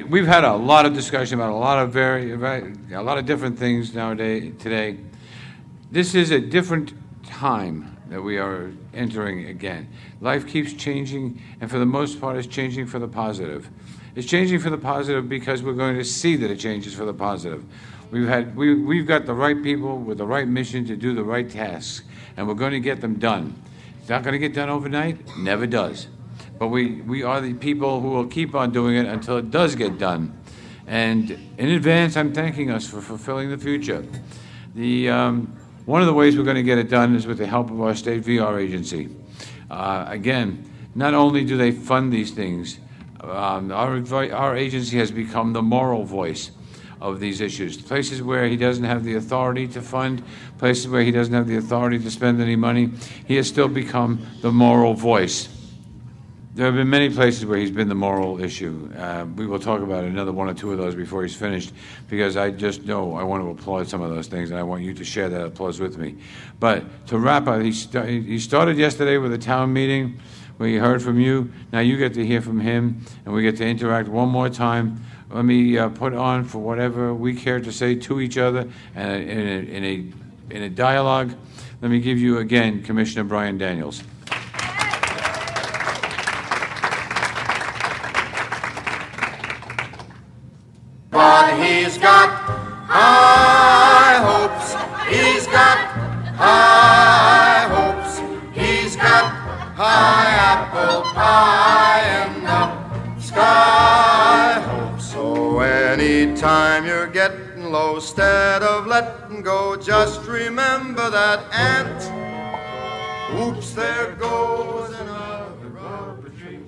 we've had a lot of discussion about a lot of different things today. This is a different time that we are entering again. Life keeps changing, and for the most part, it's changing for the positive. It's changing for the positive because we're going to see that it changes for the positive. We've got the right people with the right mission to do the right tasks, and we're going to get them done. It's not going to get done overnight. Never does. But we are the people who will keep on doing it until it does get done. And in advance, I'm thanking us for fulfilling the future. One of the ways we're going to get it done is with the help of our state VR agency. Again, not only do they fund these things, our agency has become the moral voice of these issues. Places where he doesn't have the authority to fund, places where he doesn't have the authority to spend any money, he has still become the moral voice. There have been many places where he's been the moral issue. We will talk about another one or two of those before he's finished, because I just know I want to applaud some of those things, and I want you to share that applause with me. But to wrap up, he started yesterday with a town meeting where he heard from you. Now you get to hear from him, and we get to interact one more time. Let me put on for whatever we care to say to each other, and in a dialogue, let me give you again Commissioner Brian Daniels. But he's got high hopes, he's got high hopes, he's got high apple pie in the sky hopes. So anytime you're getting low, instead of letting go, just remember that ant. Oops, there goes another rubber tree.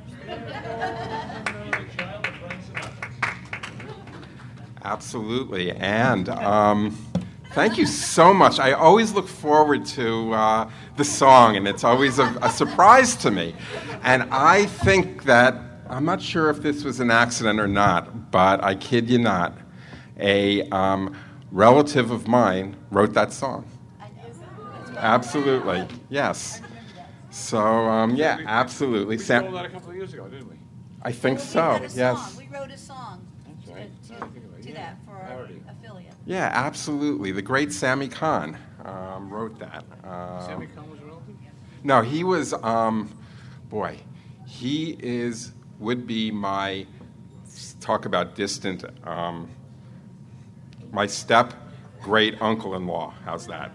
Absolutely, and thank you so much. I always look forward to the song, and it's always a surprise to me. And I think that, I'm not sure if this was an accident or not, but I kid you not, a relative of mine wrote that song. Absolutely, yes. So, yeah, absolutely. We stole that a couple of years ago, didn't we? I think so, yes. We wrote a song to that for our affiliate. Yeah, absolutely. The great Sammy Kahn wrote that. Sammy Kahn was a relative? No, he was, would be my, talk about distant, my step-great uncle-in-law. How's that?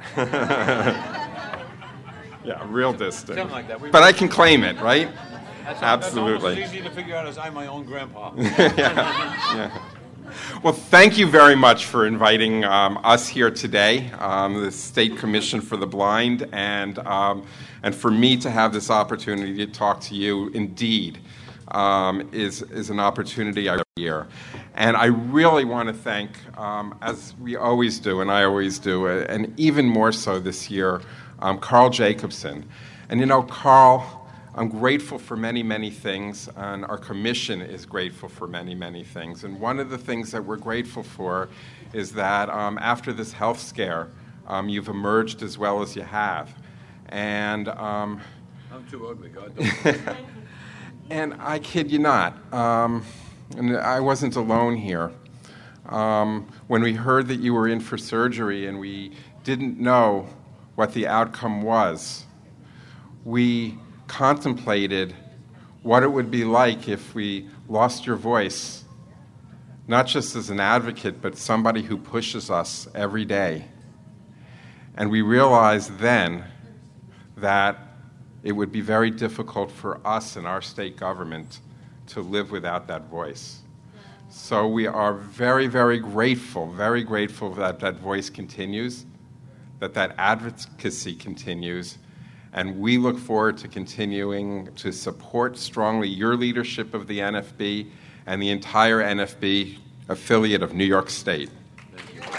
Yeah, real distant. Something like that. But I can claim it, right? That's Absolutely. almost as easy to figure out as I'm my own grandpa. Yeah. Well, thank you very much for inviting us here today, the State Commission for the Blind, and for me to have this opportunity to talk to you. Indeed, is an opportunity every year, and I really want to thank, as we always do, and I always do, and even more so this year, Carl Jacobson. And you know, Carl, I'm grateful for many, many things, and our commission is grateful for many, many things. And one of the things that we're grateful for is that after this health scare, you've emerged as well as you have. And I'm too ugly, God don't. And I kid you not, and I wasn't alone here. When we heard that you were in for surgery and we didn't know what the outcome was, we contemplated what it would be like if we lost your voice, not just as an advocate, but somebody who pushes us every day. And we realized then that it would be very difficult for us and our state government to live without that voice. So we are very, very grateful that that voice continues, that that advocacy continues, and we look forward to continuing to support strongly your leadership of the NFB and the entire NFB affiliate of New York State. Thank you.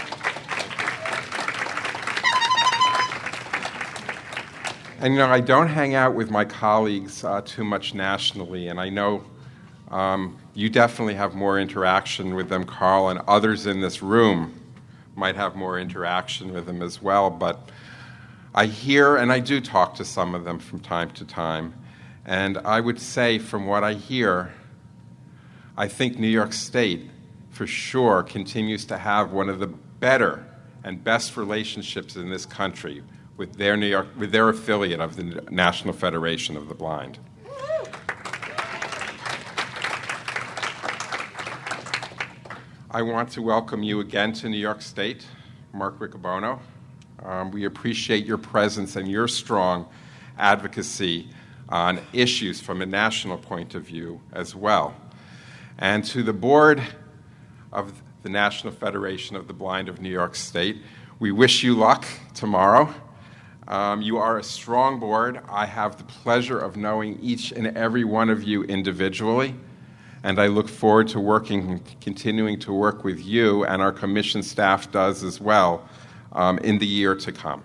And, you know, I don't hang out with my colleagues too much nationally, and I know you definitely have more interaction with them, Carl, and others in this room might have more interaction with them as well, but I hear, and I do talk to some of them from time to time, and I would say from what I hear, I think New York State, for sure, continues to have one of the better and best relationships in this country with their affiliate of the National Federation of the Blind. I want to welcome you again to New York State, Mark Riccobono. We appreciate your presence and your strong advocacy on issues from a national point of view as well. And to the board of the National Federation of the Blind of New York State, we wish you luck tomorrow. You are a strong board. I have the pleasure of knowing each and every one of you individually, and I look forward to continuing to work with you, and our commission staff does as well, in the year to come.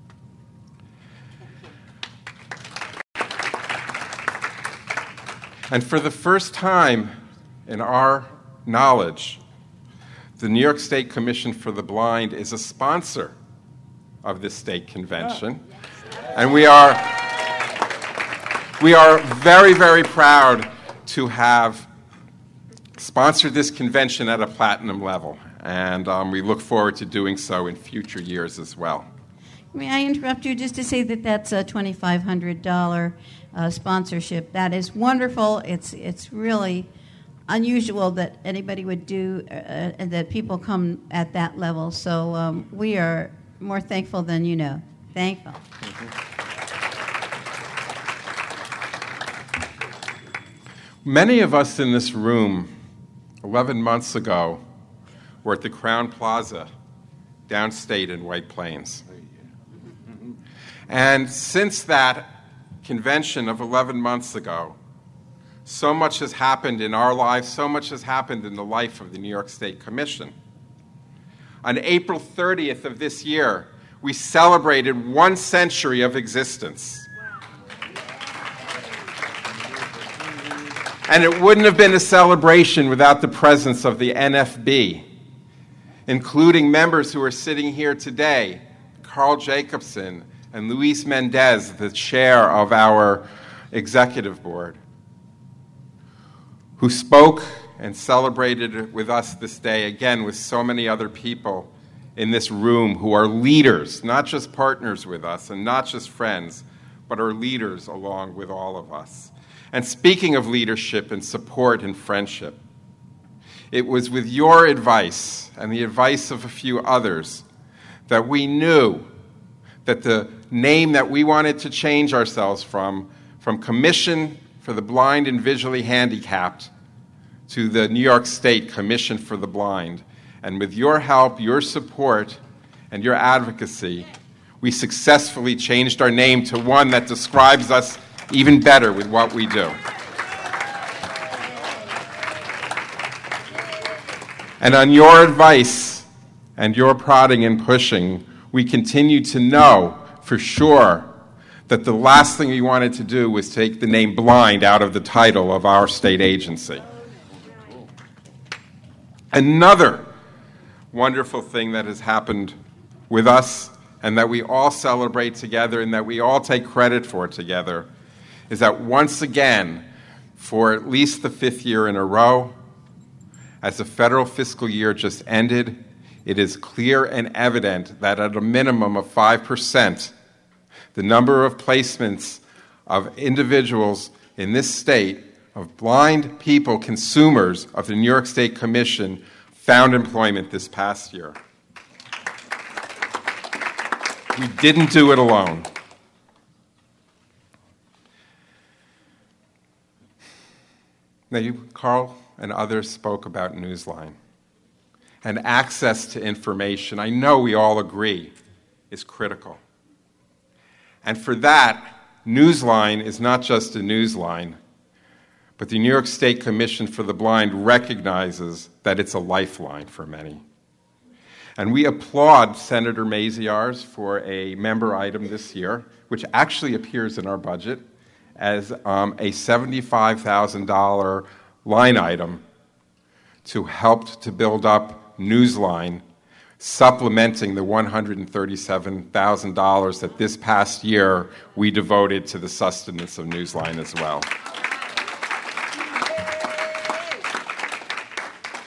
And for the first time in our knowledge, the New York State Commission for the Blind is a sponsor of this state convention. And we are very, very proud to have sponsored this convention at a platinum level. And we look forward to doing so in future years as well. May I interrupt you just to say that that's a $2,500 sponsorship. That is wonderful. It's really unusual that anybody would do, and that people come at that level. So we are more thankful than you know. Thankful. Many of us in this room 11 months ago were at the Crowne Plaza downstate in White Plains. And since that convention of 11 months ago, so much has happened in our lives, so much has happened in the life of the New York State Commission. On April 30th of this year, we celebrated 1 century of existence. And it wouldn't have been a celebration without the presence of the NFB, including members who are sitting here today, Carl Jacobson and Luis Mendez, the chair of our executive board, who spoke and celebrated with us this day, again, with so many other people in this room who are leaders, not just partners with us and not just friends, but are leaders along with all of us. And speaking of leadership and support and friendship, it was with your advice and the advice of a few others that we knew that the name that we wanted to change ourselves from Commission for the Blind and Visually Handicapped to the New York State Commission for the Blind. And with your help, your support, and your advocacy, we successfully changed our name to one that describes us even better with what we do. And on your advice and your prodding and pushing, we continue to know for sure that the last thing we wanted to do was take the name blind out of the title of our state agency. Another wonderful thing that has happened with us and that we all celebrate together and that we all take credit for together is that once again, for at least the 5th year in a row, as the federal fiscal year just ended, it is clear and evident that at a minimum of 5%, the number of placements of individuals in this state, of blind people, consumers of the New York State Commission, found employment this past year. We didn't do it alone. Now, Carl and others spoke about Newsline. And access to information, I know we all agree, is critical. And for that, Newsline is not just a newsline, but the New York State Commission for the Blind recognizes that it's a lifeline for many. And we applaud Senator Maziarz for a member item this year, which actually appears in our budget as a $75,000 line item to help to build up Newsline, supplementing the $137,000 that this past year we devoted to the sustenance of Newsline as well.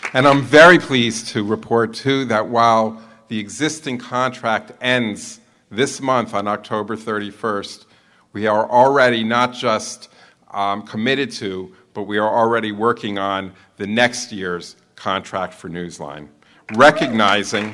And I'm very pleased to report, too, that while the existing contract ends this month on October 31st, we are already not just committed to, but we are already working on the next year's contract for Newsline, recognizing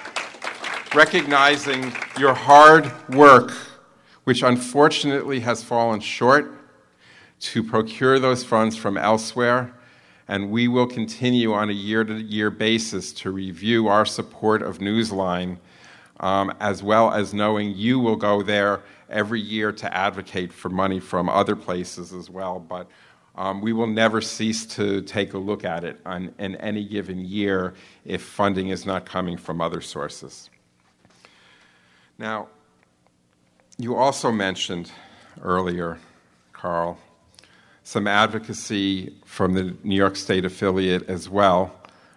your hard work, which unfortunately has fallen short, to procure those funds from elsewhere, and we will continue on a year-to-year basis to review our support of Newsline, as well as knowing you will go there every year to advocate for money from other places as well. But we will never cease to take a look at it in any given year if funding is not coming from other sources. Now, you also mentioned earlier, Carl, some advocacy from the New York State affiliate as well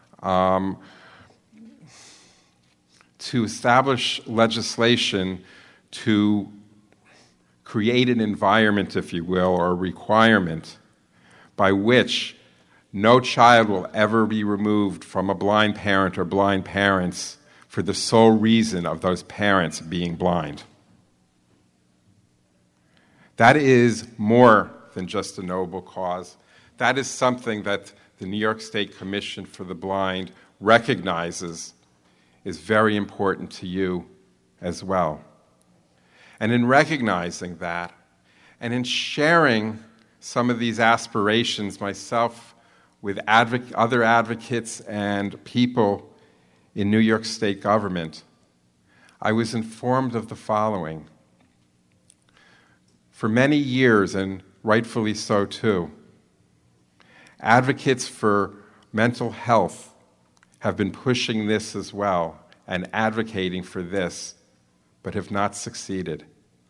to establish legislation to create an environment, if you will, or a requirement by which no child will ever be removed from a blind parent or blind parents for the sole reason of those parents being blind. That is more than just a noble cause. That is something that the New York State Commission for the Blind recognizes is very important to you as well. And in recognizing that, and in sharing some of these aspirations myself with other advocates and people in New York State government, I was informed of the following. For many years, and rightfully so too, advocates for mental health have been pushing this as well and advocating for this, but have not succeeded.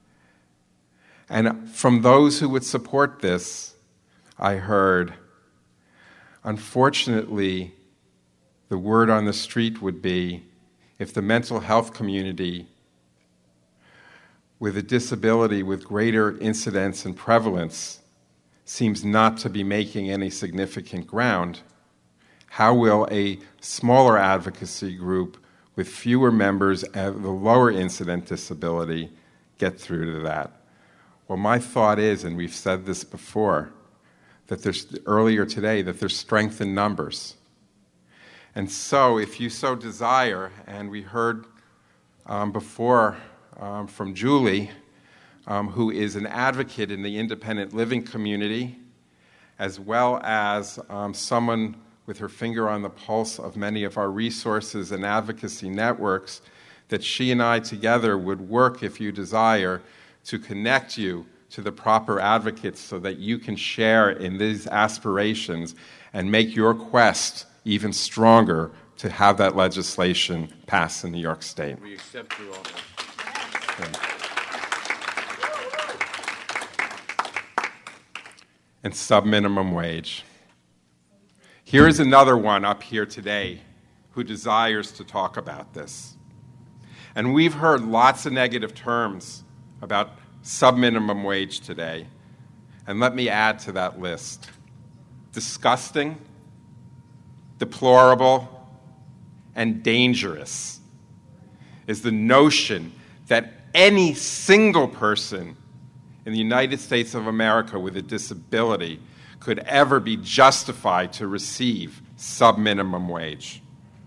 And from those who would support this, I heard, unfortunately, the word on the street would be, if the mental health community with a disability with greater incidence and prevalence seems not to be making any significant ground, how will a smaller advocacy group with fewer members of the lower incident disability get through to that? Well, my thought is, and we've said this before, that earlier today, that there's strength in numbers. And so, if you so desire, and we heard before from Julie, who is an advocate in the independent living community, as well as someone with her finger on the pulse of many of our resources and advocacy networks, that she and I together would work, if you desire, to connect you to the proper advocates so that you can share in these aspirations and make your quest even stronger to have that legislation pass in New York State. We accept you all. And sub-minimum wage. Here is another one up here today who desires to talk about this. And we've heard lots of negative terms about sub-minimum wage today. And let me add to that list. Disgusting, deplorable, and dangerous is the notion that any single person in the United States of America with a disability could ever be justified to receive sub-minimum wage.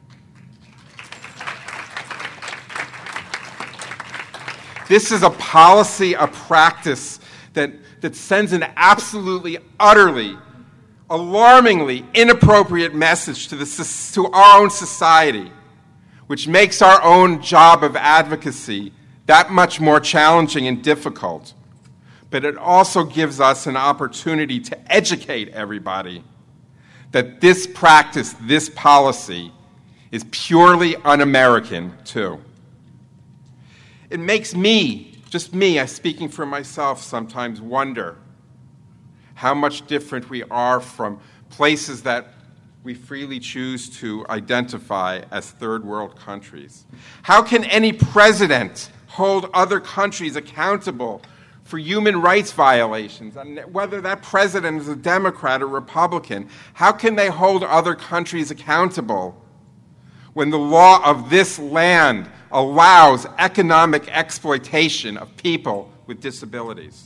This is a policy, a practice that sends an absolutely, utterly, alarmingly inappropriate message to our own society, which makes our own job of advocacy that much more challenging and difficult. But it also gives us an opportunity to educate everybody that this practice, this policy, is purely un-American, too. It makes me, just me, I'm speaking for myself, sometimes wonder how much different we are from places that we freely choose to identify as third world countries. How can any president hold other countries accountable for human rights violations, and whether that president is a Democrat or Republican, how can they hold other countries accountable when the law of this land allows economic exploitation of people with disabilities?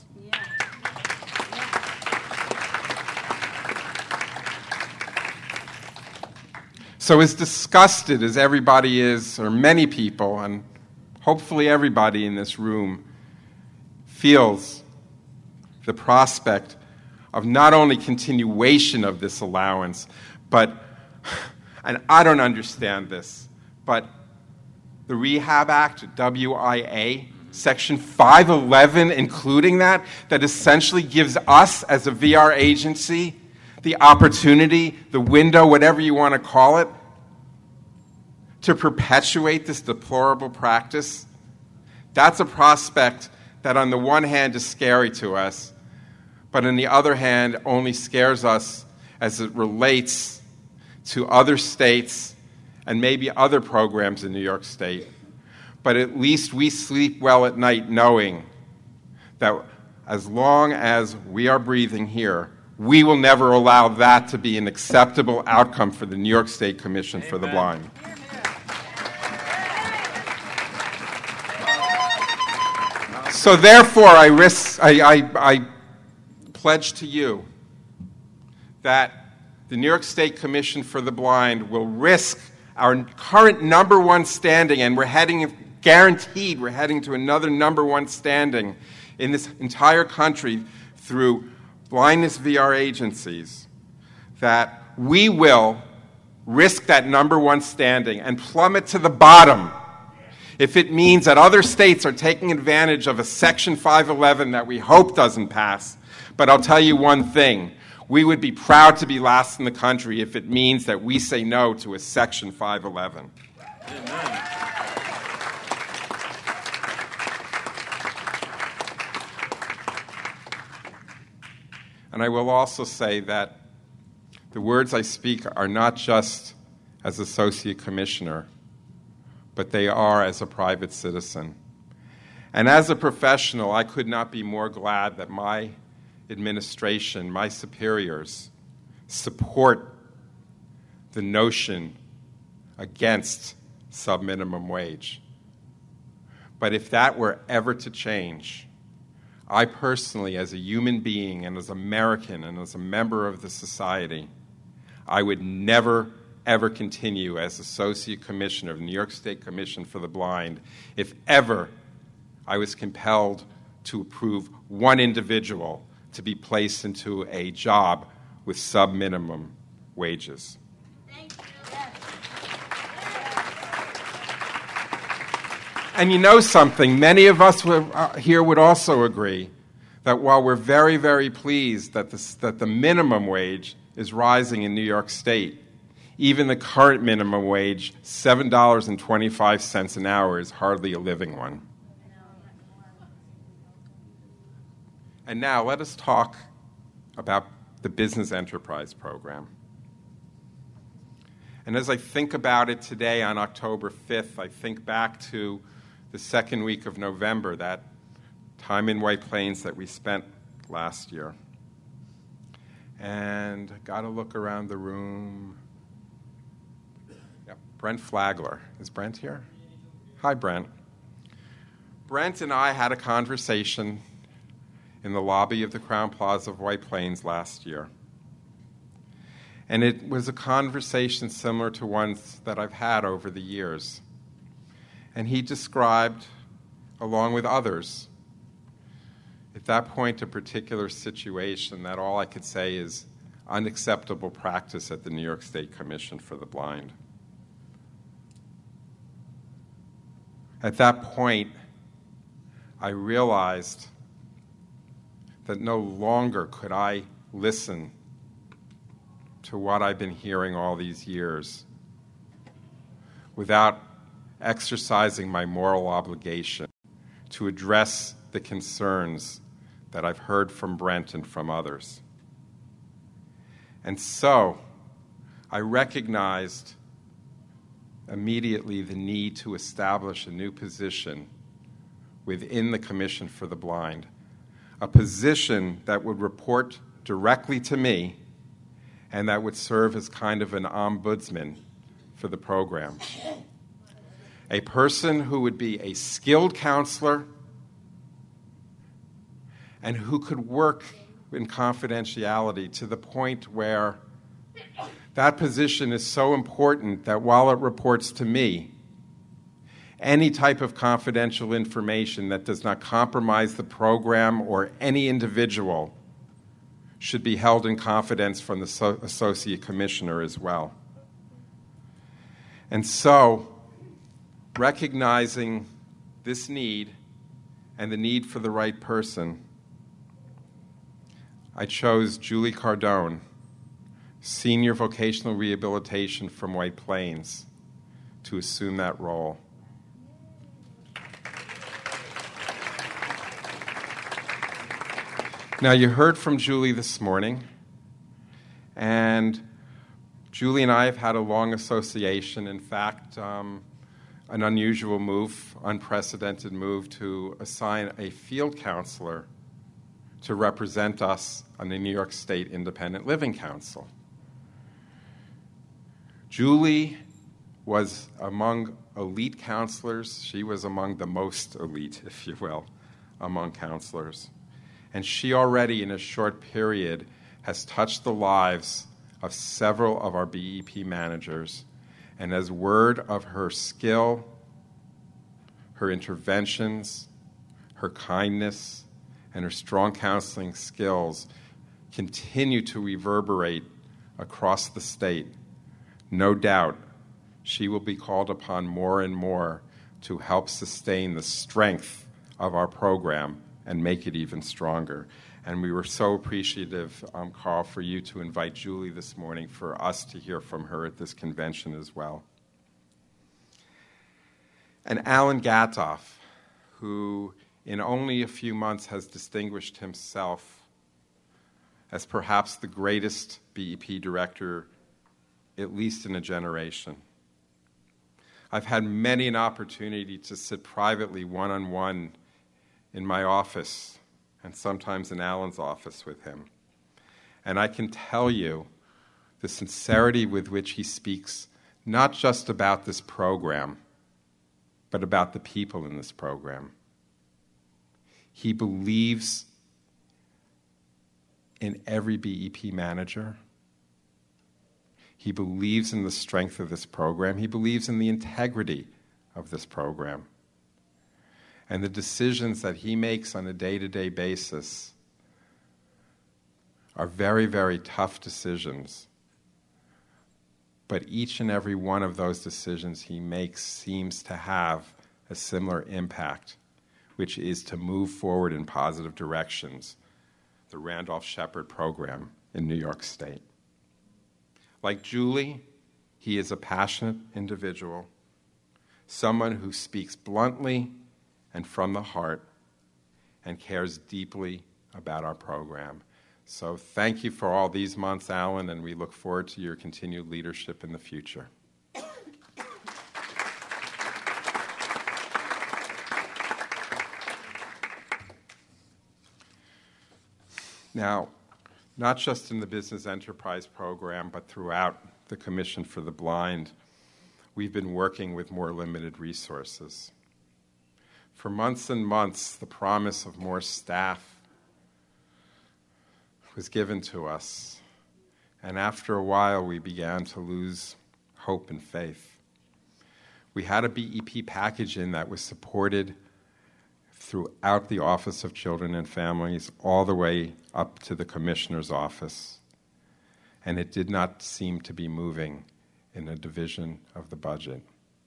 So as disgusted as everybody is, or many people, and hopefully everybody in this room, feels the prospect of not only continuation of this allowance, but, and I don't understand this, but the Rehab Act, WIA, Section 511, including that essentially gives us as a VR agency the opportunity, the window, whatever you want to call it, to perpetuate this deplorable practice. That's a prospect that on the one hand is scary to us, but on the other hand only scares us as it relates to other states and maybe other programs in New York State. But at least we sleep well at night knowing that as long as we are breathing here, we will never allow that to be an acceptable outcome for the New York State Commission for the Blind. So therefore, I pledge to you that the New York State Commission for the Blind will risk our current number one standing, and we're heading to another number one standing in this entire country through blindness VR agencies, that we will risk that number one standing and plummet to the bottom if it means that other states are taking advantage of a Section 511 that we hope doesn't pass. But I'll tell you one thing. We would be proud to be last in the country if it means that we say no to a Section 511. Amen. And I will also say that the words I speak are not just as Associate Commissioner, but they are as a private citizen. And as a professional, I could not be more glad that my administration, my superiors, support the notion against sub-minimum wage. But if that were ever to change, I personally, as a human being and as an American and as a member of the society, I would never, ever continue as Associate Commissioner of the New York State Commission for the Blind if ever I was compelled to approve one individual to be placed into a job with sub-minimum wages. Thank you. And you know something, many of us here would also agree that while we're very, very pleased that the minimum wage is rising in New York State, even the current minimum wage, $7.25 an hour, is hardly a living one. And now let us talk about the Business Enterprise Program. And as I think about it today on October 5th, I think back to the second week of November, that time in White Plains that we spent last year. And I got to look around the room. Yep, Brent Flagler. Is Brent here? Hi, Brent. Brent and I had a conversation in the lobby of the Crowne Plaza of White Plains last year. And it was a conversation similar to ones that I've had over the years. And he described, along with others, at that point a particular situation that all I could say is unacceptable practice at the New York State Commission for the Blind. At that point, I realized that no longer could I listen to what I've been hearing all these years without exercising my moral obligation to address the concerns that I've heard from Brent and from others. And so I recognized immediately the need to establish a new position within the Commission for the Blind a position that would report directly to me and that would serve as kind of an ombudsman for the program. A person who would be a skilled counselor and who could work in confidentiality to the point where that position is so important that while it reports to me, any type of confidential information that does not compromise the program or any individual should be held in confidence from the associate commissioner as well. And so, recognizing this need and the need for the right person, I chose Julie Cardone, Senior Vocational Rehabilitation from White Plains, to assume that role. Now, you heard from Julie this morning, and Julie and I have had a long association. In fact, an unusual move, unprecedented move to assign a field counselor to represent us on the New York State Independent Living Council. Julie was among elite counselors. She was among the most elite, if you will, among counselors. And she already, in a short period, has touched the lives of several of our BEP managers. And as word of her skill, her interventions, her kindness, and her strong counseling skills continue to reverberate across the state, no doubt she will be called upon more and more to help sustain the strength of our program and make it even stronger. And we were so appreciative, Carl, for you to invite Julie this morning for us to hear from her at this convention as well. And Alan Gatoff, who in only a few months has distinguished himself as perhaps the greatest BEP director, at least in a generation. I've had many an opportunity to sit privately one-on-one in my office, and sometimes in Alan's office with him. And I can tell you the sincerity with which he speaks, not just about this program, but about the people in this program. He believes in every BEP manager. He believes in the strength of this program. He believes in the integrity of this program. And the decisions that he makes on a day-to-day basis are very, very tough decisions. But each and every one of those decisions he makes seems to have a similar impact, which is to move forward in positive directions, the Randolph Shepherd program in New York State. Like Julie, he is a passionate individual, someone who speaks bluntly and from the heart, and cares deeply about our program. So thank you for all these months, Alan, and we look forward to your continued leadership in the future. Now, not just in the Business Enterprise Program, but throughout the Commission for the Blind, we've been working with more limited resources. For months and months, the promise of more staff was given to us, and after a while, we began to lose hope and faith. We had a BEP package in that was supported throughout the Office of Children and Families, all the way up to the Commissioner's office, and it did not seem to be moving in the division of the budget.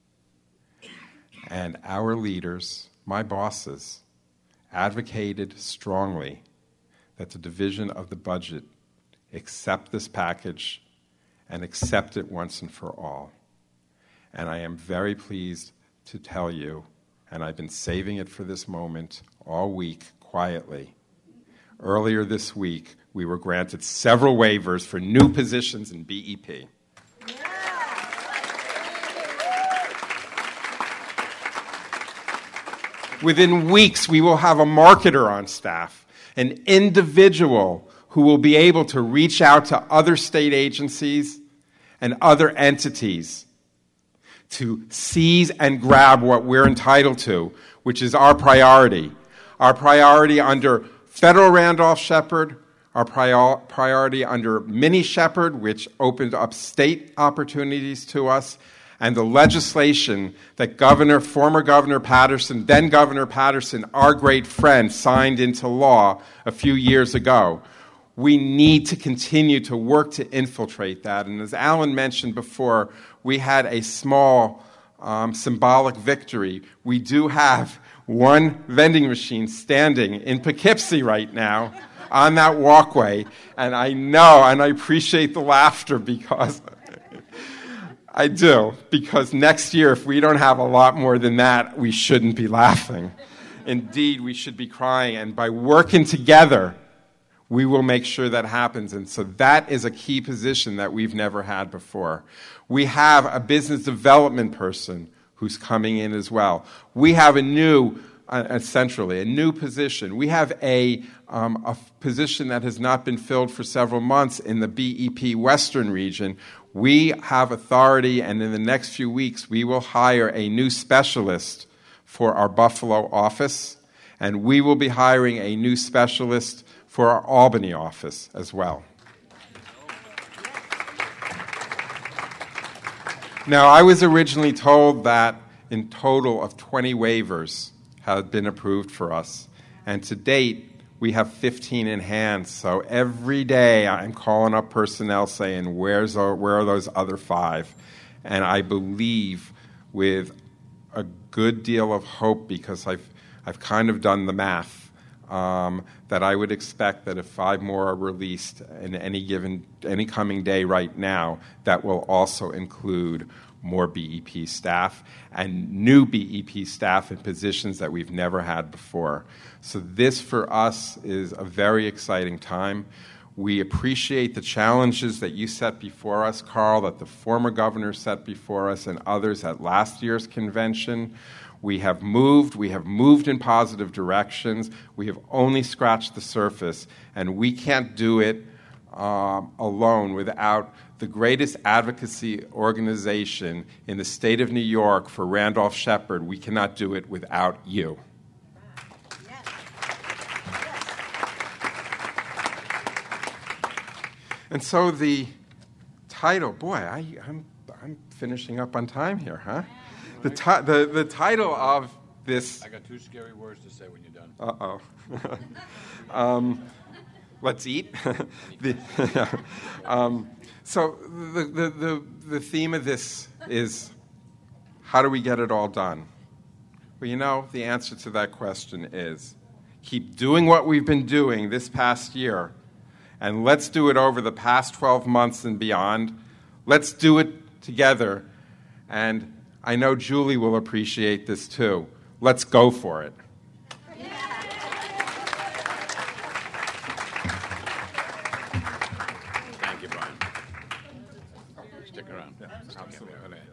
And our leaders, my bosses, advocated strongly that the division of the budget accept this package and accept it once and for all. And I am very pleased to tell you, and I've been saving it for this moment all week quietly. Earlier this week, we were granted several waivers for new positions in BEP. Within weeks, we will have a marketer on staff, an individual who will be able to reach out to other state agencies and other entities to seize and grab what we're entitled to, which is our priority. Our priority under federal Randolph-Shepard, our priority under Mini-Shepard, which opened up state opportunities to us, and the legislation that former Governor Patterson, then Governor Patterson, our great friend, signed into law a few years ago. We need to continue to work to infiltrate that. And as Alan mentioned before, we had a small symbolic victory. We do have one vending machine standing in Poughkeepsie right now on that walkway. And I know, and I appreciate the laughter because I do, because next year, if we don't have a lot more than that, we shouldn't be laughing. Indeed, we should be crying. And by working together, we will make sure that happens. And so that is a key position that we've never had before. We have a business development person who's coming in as well. We have a new, centrally, a new position. We have a position that has not been filled for several months in the BEP Western region. We have authority, and in the next few weeks, we will hire a new specialist for our Buffalo office, and we will be hiring a new specialist for our Albany office as well. Now, I was originally told that in total of 20 waivers had been approved for us, and to date, we have 15 in hand. So every day I'm calling up personnel saying, where are those other 5? And I believe with a good deal of hope, because I've kind of done the math, that I would expect that if 5 more are released in any coming day right now, that will also include more BEP staff and new BEP staff in positions that we've never had before. So this for us is a very exciting time. We appreciate the challenges that you set before us, Carl, that the former governor set before us and others at last year's convention. We have moved in positive directions. We have only scratched the surface, and we can't do it alone without the greatest advocacy organization in the state of New York for Randolph-Shepard. We cannot do it without you. And so the title, boy, I'm finishing up on time here, huh? The title of this. I got 2 scary words to say when you're done. Uh-oh. Let's eat. So the theme of this is, how do we get it all done? Well, you know, the answer to that question is, keep doing what we've been doing this past year, and let's do it over the past 12 months and beyond. Let's do it together, and I know Julie will appreciate this too. Let's go for it. Thank you, Brian. Stick around. Yeah, absolutely.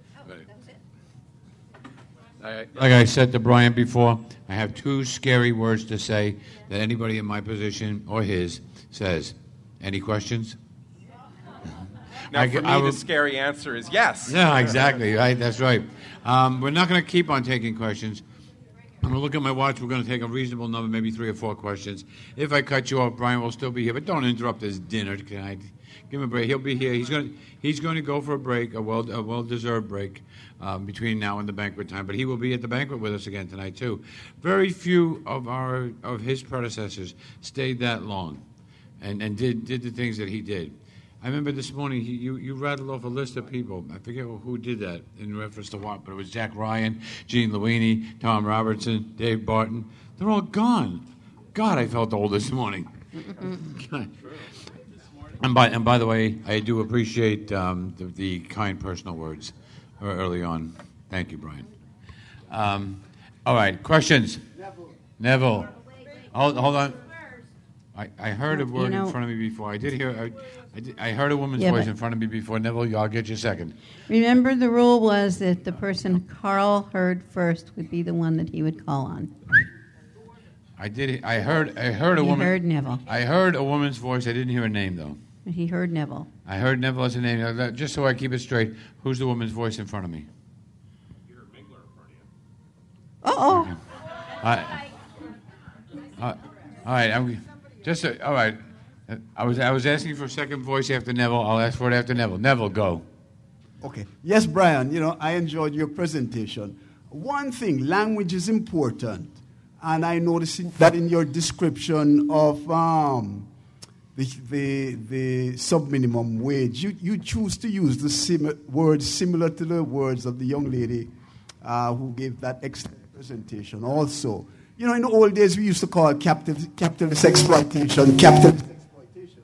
Like I said to Brian before, I have 2 scary words to say that anybody in my position or his says. Any questions? Now, for me, the scary answer is yes. Yeah, exactly. Right, that's right. We're not going to keep on taking questions. I'm going to look at my watch. We're going to take a reasonable number, maybe 3 or 4 questions. If I cut you off, Brian will still be here, but don't interrupt his dinner. Can I give him a break? He'll be here. He's going to go for a break, a well-deserved break between now and the banquet time. But he will be at the banquet with us again tonight too. Very few of his predecessors stayed that long, and did the things that he did. I remember this morning you rattled off a list of people. I forget who did that in reference to what, but it was Jack Ryan, Gene Luini, Tom Robertson, Dave Barton. They're all gone. God, I felt old this morning. And by the way, I do appreciate the kind personal words early on. Thank you, Brian. All right, questions? Neville. Hold on. I heard a word in front of me before. I did hear. I heard a woman's voice in front of me before. Neville, I'll get you a second. Remember, the rule was that the person Carl heard first would be the one that he would call on. I did. I heard a He woman. heard Neville. I heard a woman's voice. I didn't hear a name though. He heard Neville. I heard Neville as a name. Now, just so I keep it straight, who's the woman's voice in front of me? You heard Mingler in front of you. Uh-oh. All right. All right. I was asking for a second voice after Neville. I'll ask for it after Neville. Neville, go. Okay. Yes, Brian, I enjoyed your presentation. One thing, language is important. And I noticed that in your description of the sub-minimum wage, you choose to use the words similar to the words of the young lady who gave that extended presentation also. In the old days, we used to call capitalist exploitation capitalist exploitation.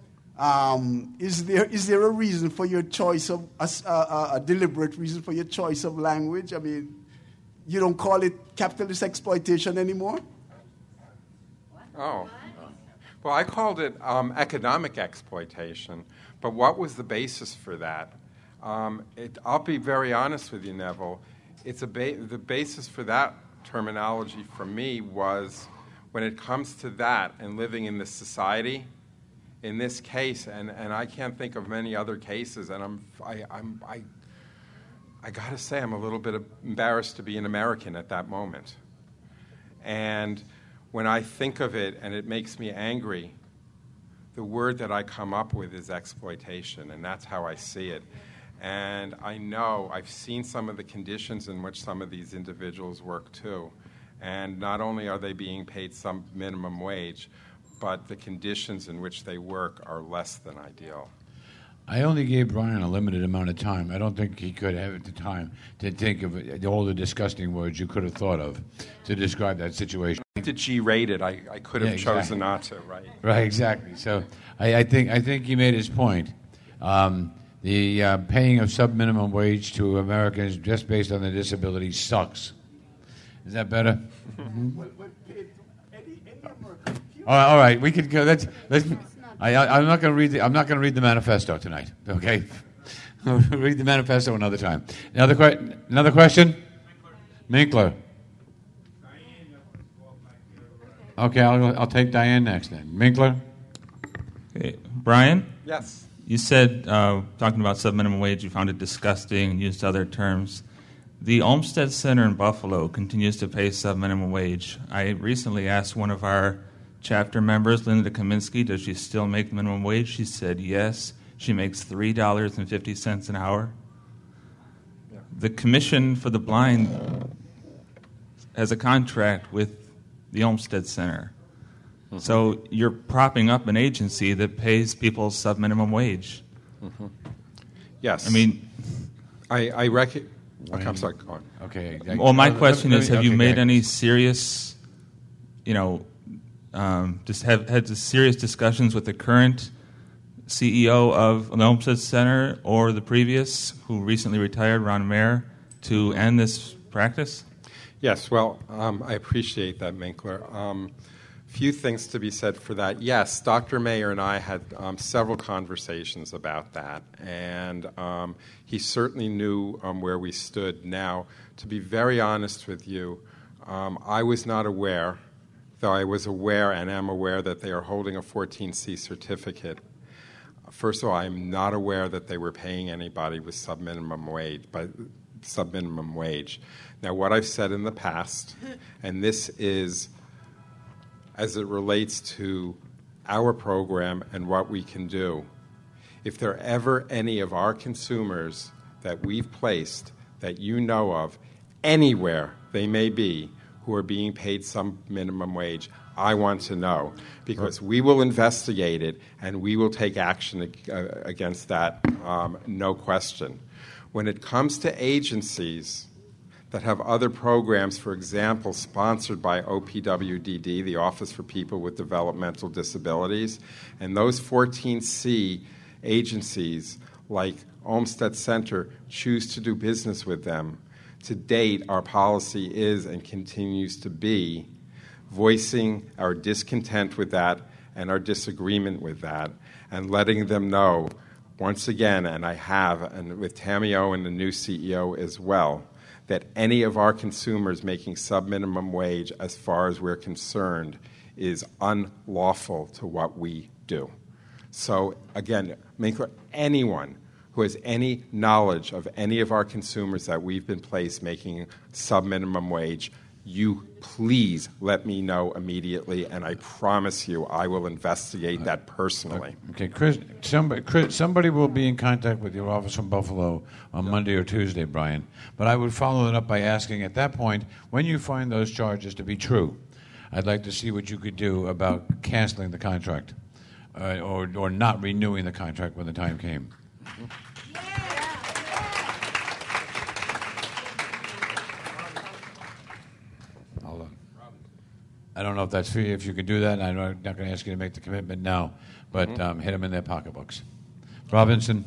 Is there a reason for your choice of, a deliberate reason for your choice of language? I mean, you don't call it capitalist exploitation anymore? Oh. Well, I called it economic exploitation, but what was the basis for that? I'll be very honest with you, Neville. The basis for that terminology for me was when it comes to that and living in this society, in this case, and I can't think of many other cases, and I got to say I'm a little bit embarrassed to be an American at that moment. And when I think of it and it makes me angry, the word that I come up with is exploitation, and that's how I see it. And I know I've seen some of the conditions in which some of these individuals work too. And not only are they being paid some minimum wage, but the conditions in which they work are less than ideal. I only gave Brian a limited amount of time. I don't think he could have the time to think of all the disgusting words you could have thought of to describe that situation. To G-rate it, I could have exactly. chosen not to, right? Right, exactly. So I think he made his point. The paying of sub-minimum wage to Americans just based on their disability sucks. Is that better? Mm-hmm. All right, we could go. I'm not going to read the manifesto tonight. Okay, we'll read the manifesto another time. Another question. Minkler. Okay, I'll take Diane next then. Minkler. Okay. Brian? Yes. You said, talking about sub-minimum wage, you found it disgusting and used other terms. The Olmsted Center in Buffalo continues to pay sub-minimum wage. I recently asked one of our chapter members, Linda Kaminsky, does she still make minimum wage? She said yes. She makes $3.50 an hour. Yeah. The Commission for the Blind has a contract with the Olmsted Center. Mm-hmm. So you're propping up an agency that pays people sub-minimum wage. Mm-hmm. Yes. I mean, I reckon. Okay, I'm sorry. Go on. Okay. Well, my question is: have you made any serious, just had serious discussions with the current CEO of the Olmsted Center or the previous, who recently retired, Ron Mayer, to end this practice? Yes. Well, I appreciate that, Minkler. Few things to be said for that. Yes, Dr. Mayer and I had several conversations about that, and he certainly knew where we stood. Now, to be very honest with you, I was not aware, though I was aware and am aware that they are holding a 14C certificate. First of all, I'm not aware that they were paying anybody with sub-minimum wage. Now, what I've said in the past, and this is as it relates to our program and what we can do. If there are ever any of our consumers that we've placed that you know of, anywhere they may be, who are being paid some minimum wage, I want to know, because we will investigate it and we will take action against that, no question. When it comes to agencies that have other programs, for example, sponsored by OPWDD, the Office for People with Developmental Disabilities, and those 14C agencies like Olmsted Center choose to do business with them. To date, our policy is and continues to be voicing our discontent with that and our disagreement with that, and letting them know, once again, and I have, and with Tammy Owen, the new CEO as well, that any of our consumers making sub-minimum wage, as far as we're concerned, is unlawful to what we do. So, again, anyone who has any knowledge of any of our consumers that we've been placed making sub-minimum wage, you please let me know immediately, and I promise you I will investigate that personally. Okay, Chris, somebody will be in contact with your office from Buffalo on Monday or Tuesday, Brian. But I would follow it up by asking at that point, when you find those charges to be true, I'd like to see what you could do about canceling the contract or not renewing the contract when the time came. I don't know if that's for you, if you can do that. I'm not going to ask you to make the commitment now, but hit them in their pocketbooks. Robinson?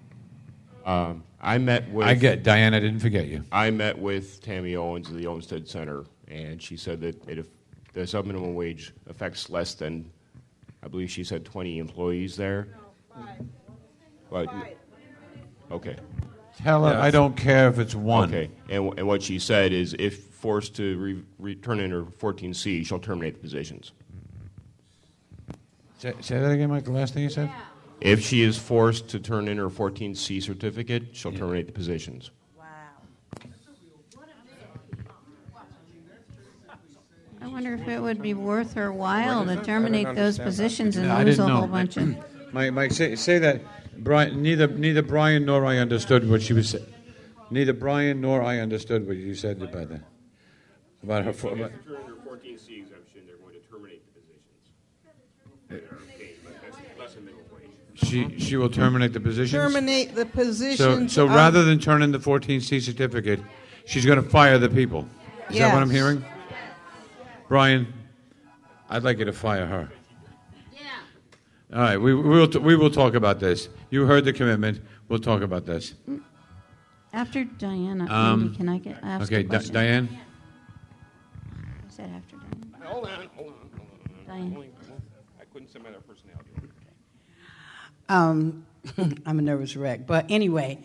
I met with... Diane, I didn't forget you. I met with Tammy Owens of the Olmsted Center, and she said that if the subminimum wage affects less than, I believe she said 20 employees there. No, 5. But, 5. Okay. Tell her I don't care if it's one. Okay, and what she said is if forced to return in her 14C, she'll terminate the positions. Say that again, Mike, the last thing you said? Yeah. If she is forced to turn in her 14C certificate, she'll terminate the positions. Wow. I wonder if it would be worth her while to terminate those understand positions and No, I lose didn't a know. whole bunch of... Mike, say that. Brian, neither Brian nor I understood what she was saying. Neither Brian nor I understood what you said about that. About her. If she return her 14C exemption, they're going to terminate the positions. That are paid, but that's less than minimum wage. She will terminate the positions. Terminate the positions. So rather than turn in the 14C certificate, she's going to fire the people. Is that what I'm Yes. hearing? Brian, I'd like you to fire her. All right, we will talk about this. You heard the commitment. We'll talk about this. After Diana, Andy, can I ask Okay, a question? Diane. I said after Diana. Hold on. Diane. I couldn't say my other personality. I'm a nervous wreck. But anyway,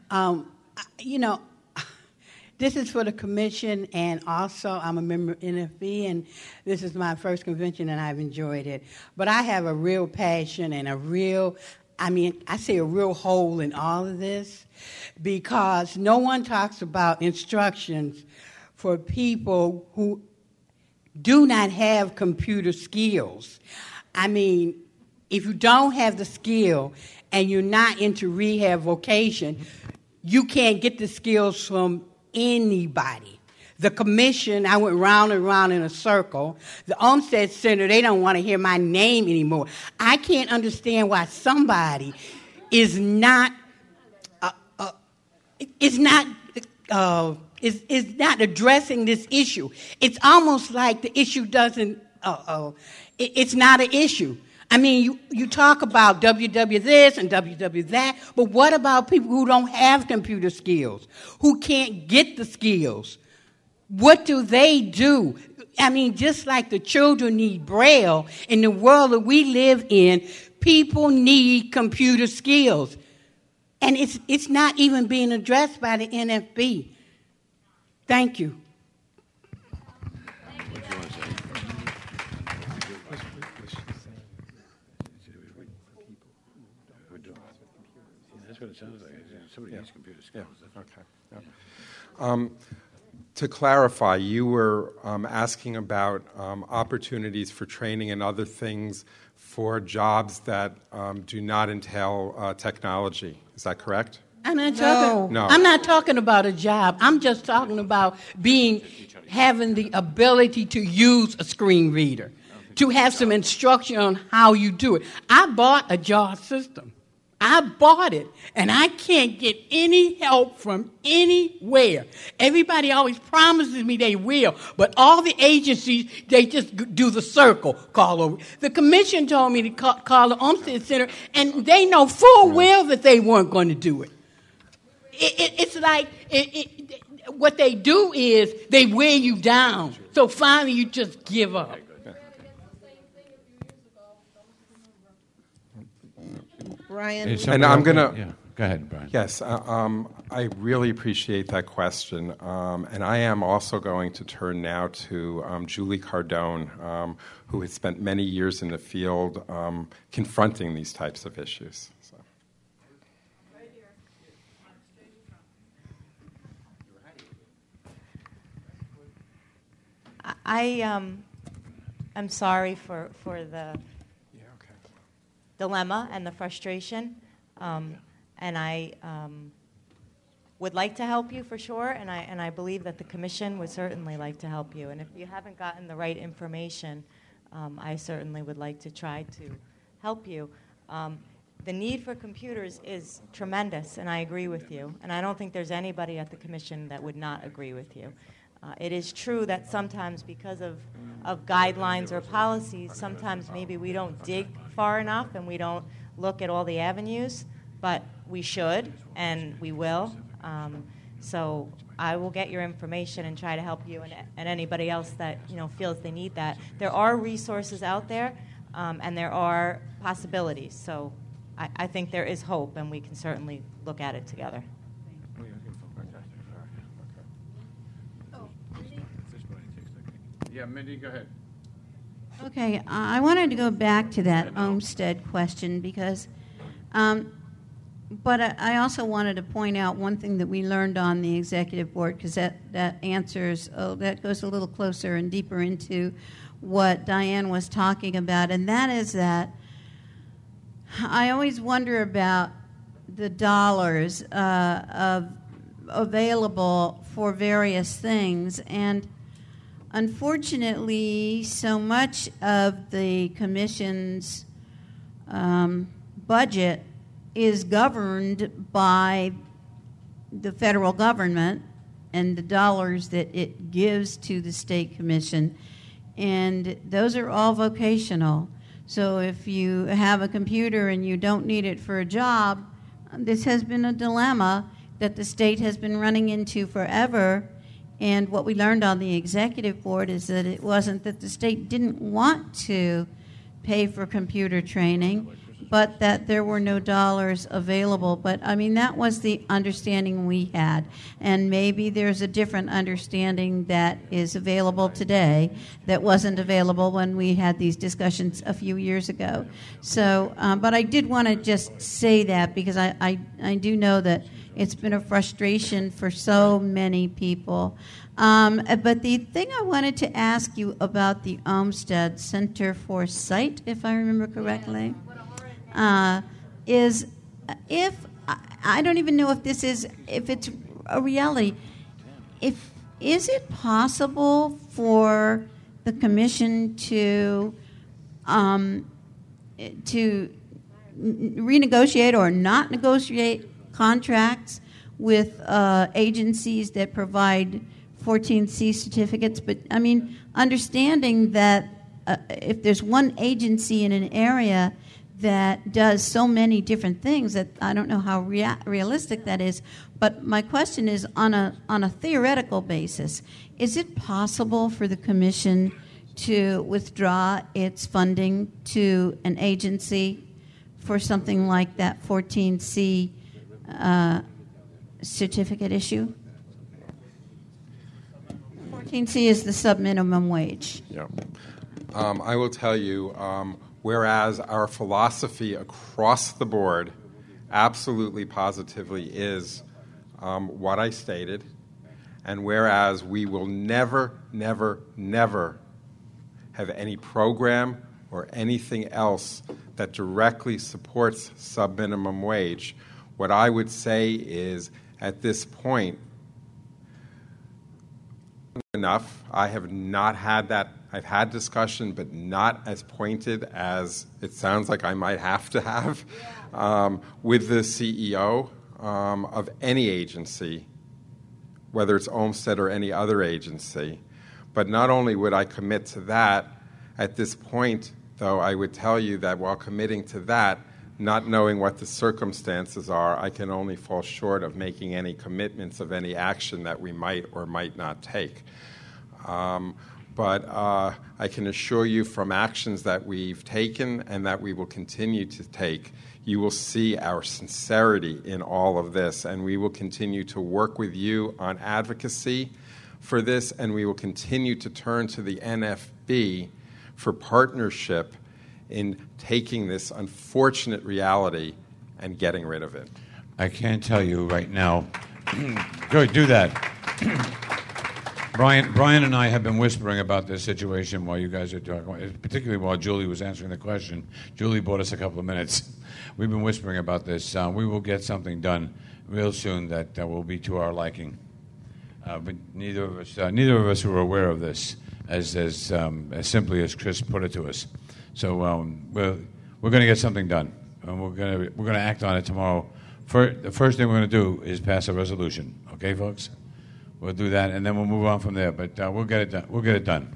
this is for the commission, and also I'm a member of NFB, and this is my first convention, and I've enjoyed it. But I have a real passion and a real hole in all of this, because no one talks about instructions for people who do not have computer skills. I mean, if you don't have the skill and you're not into rehab vocation, you can't get the skills from anybody. The commission, I went round and round in a circle. The Olmsted Center, they don't want to hear my name anymore. I can't understand why somebody is not addressing this issue. It's almost like the issue doesn't. It's not an issue. I mean, you talk about WW this and WW that, but what about people who don't have computer skills, who can't get the skills? What do they do? I mean, just like the children need Braille, in the world that we live in, people need computer skills. And it's not even being addressed by the NFB. Thank you. That's what it sounds like. Somebody needs computer skills. Okay. Yeah. To clarify, you were asking about opportunities for training and other things for jobs that do not entail technology. Is that correct? I'm not talking. No. I'm not talking about a job. I'm just talking about having the ability to use a screen reader, to have some instruction on how you do it. I bought a JAWS system. I bought it, and I can't get any help from anywhere. Everybody always promises me they will, but all the agencies, they just do the circle call over. The commission told me to call the Olmsted Center, and they know full well that they weren't going to do it. It's like what they do is they wear you down, so finally you just give up. Brian, And I'm going to... Go ahead, Brian. Yes, I really appreciate that question. And I am also going to turn now to Julie Cardone, who has spent many years in the field confronting these types of issues. So. I'm sorry for the dilemma and the frustration. And I would like to help you for sure, and I believe that the commission would certainly like to help you. And if you haven't gotten the right information, I certainly would like to try to help you. The need for computers is tremendous, and I agree with you. And I don't think there's anybody at the commission that would not agree with you. It is true that sometimes because of guidelines or policies, sometimes maybe we don't dig far enough and we don't look at all the avenues, but we should and we will. So I will get your information and try to help you and anybody else that feels they need that. There are resources out there, and there are possibilities. So I think there is hope, and we can certainly look at it together. Yeah, Mindy, go ahead. Okay, I wanted to go back to that Olmsted question because, but I also wanted to point out one thing that we learned on the executive board, because that goes a little closer and deeper into what Diane was talking about, and that is that I always wonder about the dollars available for various things, and unfortunately, so much of the commission's budget is governed by the federal government and the dollars that it gives to the state commission, and those are all vocational. So if you have a computer and you don't need it for a job, this has been a dilemma that the state has been running into forever. And what we learned on the executive board is that it wasn't that the state didn't want to pay for computer training, but that there were no dollars available. But, I mean, that was the understanding we had. And maybe there's a different understanding that is available today that wasn't available when we had these discussions a few years ago. So, but I did want to just say that because I do know that it's been a frustration for so many people. But the thing I wanted to ask you about the Olmsted Center for Sight, if I remember correctly, is if I don't even know if it's a reality. Is it possible for the commission to renegotiate or not negotiate contracts with agencies that provide 14C certificates? But I mean, understanding that if there's one agency in an area that does so many different things, that I don't know how realistic that is. But my question is, on a theoretical basis, is it possible for the commission to withdraw its funding to an agency for something like that 14C certificate issue? 14C is the sub-minimum wage. Yeah. I will tell you, whereas our philosophy across the board absolutely positively is what I stated, and whereas we will never, never, never have any program or anything else that directly supports sub-minimum wage, what I would say is, at this point, enough. I have not had that. I've had discussion, but not as pointed as it sounds like I might have to have with the CEO of any agency, whether it's Olmsted or any other agency. But not only would I commit to that, at this point, though, I would tell you that while committing to that, not knowing what the circumstances are, I can only fall short of making any commitments of any action that we might or might not take. but I can assure you from actions that we've taken and that we will continue to take, you will see our sincerity in all of this, and we will continue to work with you on advocacy for this, and we will continue to turn to the NFB for partnership in taking this unfortunate reality and getting rid of it. I can't tell you right now. Good, do that. Brian and I have been whispering about this situation while you guys are talking, particularly while Julie was answering the question. Julie bought us a couple of minutes. We've been whispering about this. We will get something done real soon that will be to our liking. But neither of us were aware of this as simply as Chris put it to us. So we're going to get something done, and we're going to act on it tomorrow. The first thing we're going to do is pass a resolution. Okay, folks? We'll do that, and then we'll move on from there. But we'll get it done. We'll get it done.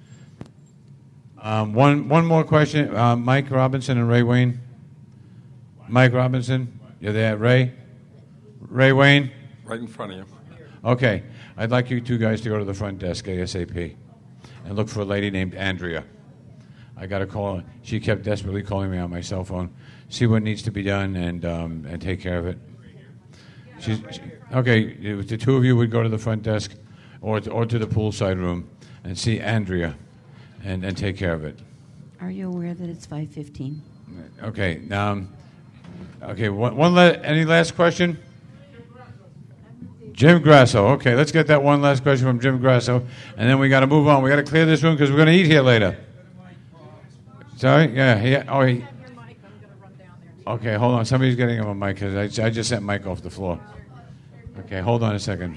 One more question. Mike Robinson and Ray Wayne. Mike Robinson, you're there. Ray Wayne. Right in front of you. Okay. I'd like you two guys to go to the front desk ASAP and look for a lady named Andrea. I got a call. She kept desperately calling me on my cell phone. See what needs to be done and take care of it. Okay, if the two of you would go to the front desk or to the poolside room and see Andrea and take care of it. Are you aware that it's 5:15? Okay. Any last question? Jim Grasso. Okay, let's get that one last question from Jim Grasso, and then we got to move on. We got to clear this room because we're going to eat here later. Sorry? Yeah. Okay, hold on. Somebody's getting him a mic because I just sent Mike off the floor. Okay, hold on a second.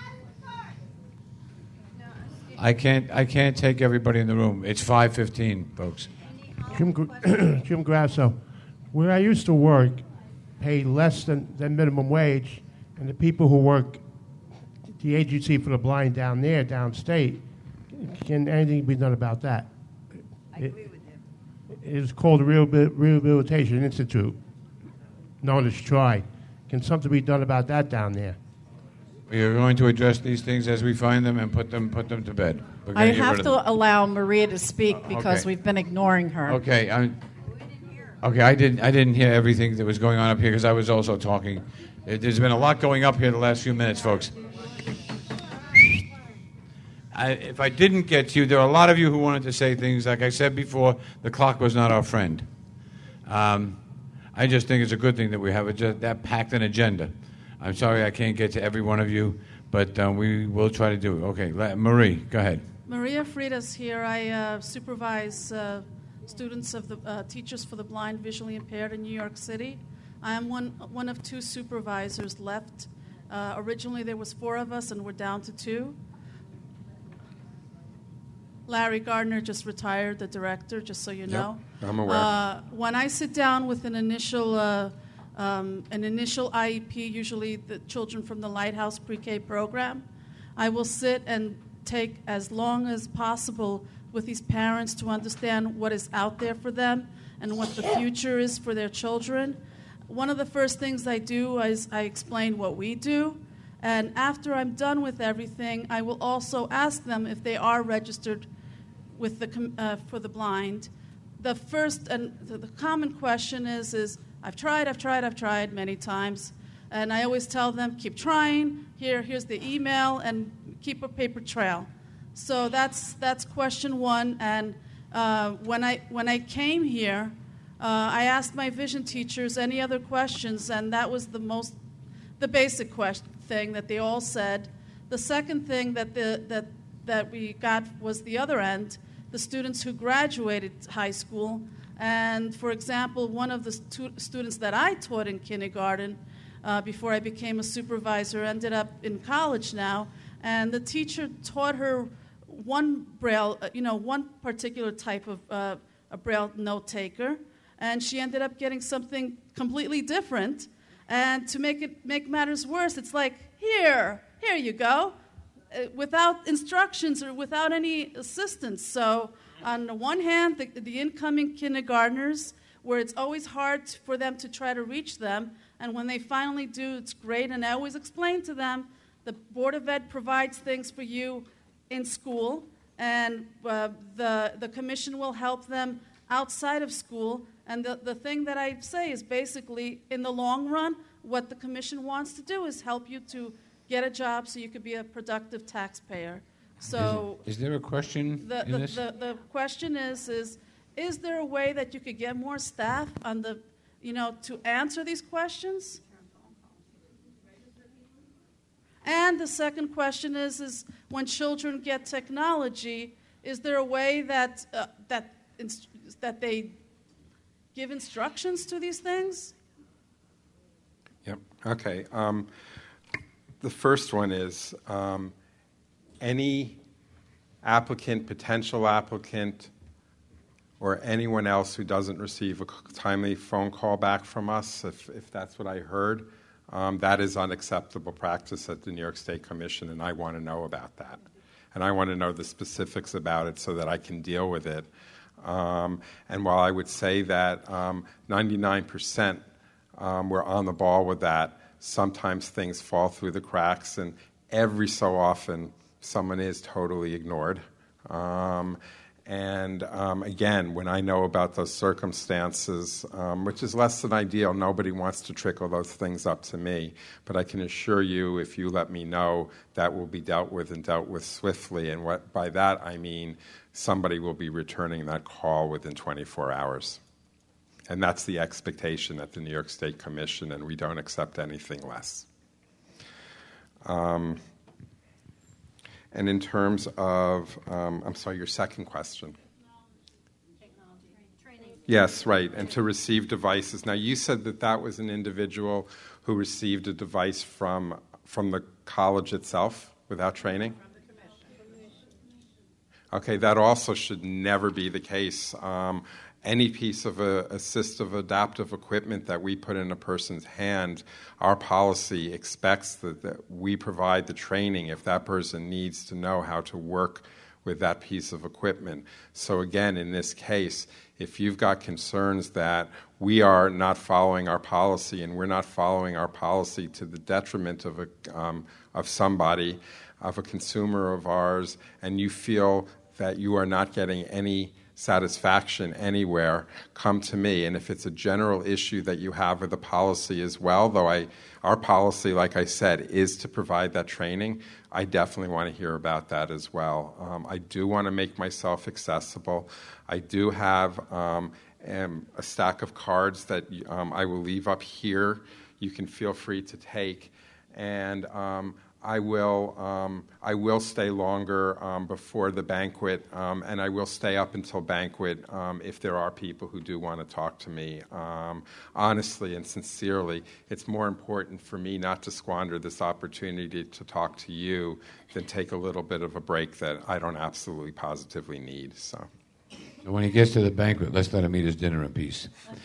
I can't take everybody in the room. It's 5:15, folks. Jim Grasso. Where I used to work paid less than minimum wage, and the people who work at the Agency for the Blind down there, downstate, can anything be done about that? I agree with him. It is called the Rehabilitation Institute, known as TRI. Can something be done about that down there? We are going to address these things as we find them and put them to bed. I have to allow Maria to speak because Okay. we've been ignoring her. Okay, I didn't hear everything that was going on up here because I was also talking. There's been a lot going up here the last few minutes, folks. If I didn't get to you, there are a lot of you who wanted to say things. Like I said before, the clock was not our friend. I just think it's a good thing that we have that packed an agenda. I'm sorry I can't get to every one of you, but we will try to do it. Okay, Marie, go ahead. Maria Freitas here. I supervise students of the Teachers for the Blind Visually Impaired in New York City. I am one of two supervisors left. Originally there was 4 of us, and we're down to 2. Larry Gardner just retired, the director, just so you know. Yep, I'm aware. When I sit down with an initial IEP, usually the children from the Lighthouse Pre-K program, I will sit and take as long as possible with these parents to understand what is out there for them and what the future is for their children. One of the first things I do is I explain what we do, and after I'm done with everything, I will also ask them if they are registered with for the blind. The first and the common question is I've tried many times, and I always tell them, keep trying. Here's the email, and keep a paper trail. So that's question 1. And when I came here, I asked my vision teachers any other questions, and that was the basic thing that they all said. The second thing that we got was the other end, the students who graduated high school. And for example, one of the students that I taught in kindergarten before I became a supervisor ended up in college now, and the teacher taught her one Braille, one particular type of a Braille note taker, and she ended up getting something completely different. And to make matters worse, it's like, here you go, without instructions or without any assistance. So on the one hand, the incoming kindergartners, where it's always hard for them to try to reach them, and when they finally do, it's great. And I always explain to them, the Board of Ed provides things for you in school, and the commission will help them outside of school. And the thing that I say is basically, in the long run, what the commission wants to do is help you to get a job so you could be a productive taxpayer. So is there a question in this? The question is there a way that you could get more staff on the, to answer these questions? And the second question is when children get technology, is there a way that that they give instructions to these things? Yep. Okay. The first one is any applicant, potential applicant, or anyone else who doesn't receive a timely phone call back from us, if that's what I heard, that is unacceptable practice at the New York State Commission, and I want to know about that. And I want to know the specifics about it so that I can deal with it. And while I would say that 99% we're on the ball with that, sometimes things fall through the cracks, and every so often someone is totally ignored. Again, when I know about those circumstances, which is less than ideal, nobody wants to trickle those things up to me. But I can assure you, if you let me know, that will be dealt with and dealt with swiftly. And by that I mean somebody will be returning that call within 24 hours. And that's the expectation at the New York State Commission, and we don't accept anything less. And in terms of, I'm sorry, your second question. Yes, right, and to receive devices. Now, you said that was an individual who received a device from the college itself without training? Okay, that also should never be the case. Any piece of assistive adaptive equipment that we put in a person's hand, our policy expects that we provide the training if that person needs to know how to work with that piece of equipment. So again, in this case, if you've got concerns that we are not following our policy and we're not following our policy to the detriment of somebody, of a consumer of ours, and you feel that you are not getting any satisfaction anywhere, come to me. And if it's a general issue that you have with the policy as well, though our policy, like I said, is to provide that training, I definitely want to hear about that as well. I do want to make myself accessible. I do have a stack of cards that I will leave up here. You can feel free to take. And I will stay longer before the banquet, and I will stay up until banquet if there are people who do want to talk to me. Honestly and sincerely, it's more important for me not to squander this opportunity to talk to you than take a little bit of a break that I don't absolutely positively need. So when he gets to the banquet, let's let him eat his dinner in peace.